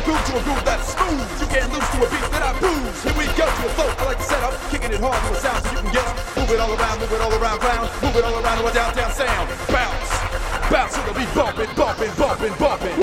groove to a groove that's smooth. You can't lose to a beat that I bruise. Here we go to a flow. I like to set up, kicking it hard to a sound so you can get up. Move it all around, move it all around, round. Move it all around to a downtown sound. Bounce, bounce to the beat, bumping, bumping, bumping, bumping.